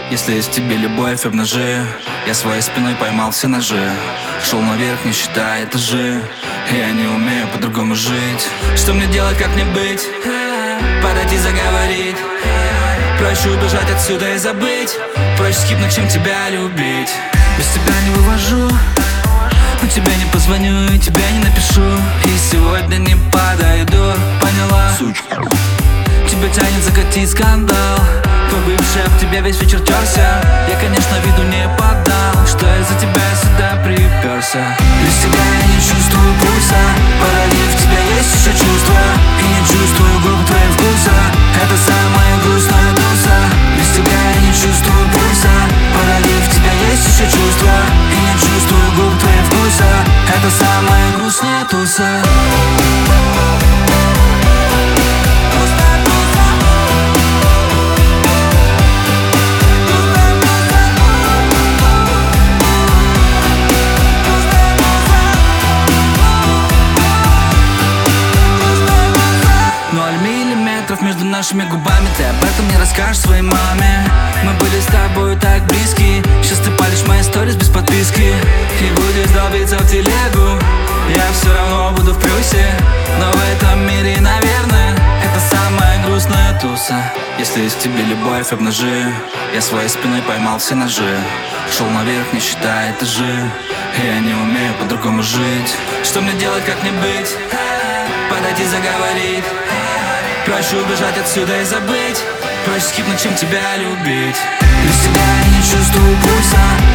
Если есть в тебе любовь, обнажи. Я своей спиной поймал все ножи. Шел наверх, не считая этажи. Я не умею по-другому жить. Что мне делать, как мне быть? Подойти, заговорить. Проще убежать отсюда и забыть. Проще скипнуть, чем тебя любить. Без тебя не вывожу, но тебе не позвоню и тебе не напишу. И сегодня не подойду, поняла? Тебя тянет закатить скандал. Твой бывший об тебя весь вечер терся. Я, конечно, виду не подал, что из-за тебя сюда приперся. Без тебя я не чувствую пульса. Параллель, в тебя есть еще чувства. И не чувствую губ твоих вкуса. Это самая грустная туса. Без тебя я не чувствую пульса. Параллель, в тебя есть еще чувства. И не чувствую губ твоих вкуса. Это самая грустная туса. Между нашими губами, ты об этом не расскажешь своей маме. Мы были с тобой так близки. Сейчас ты палишь мои сторис без подписки и будешь долбиться в телегу. Я все равно буду в плюсе, но в этом мире, наверное, это самая грустная туса. Если есть в тебе любовь, обнажи. Я своей спиной поймал все ножи. Шел наверх, не считая этажи. Я не умею по-другому жить. Что мне делать, как мне быть? Подойти, заговорить. Проще убежать отсюда и забыть. Проще скипнуть, чем тебя любить. Без тебя я не чувствую пульса.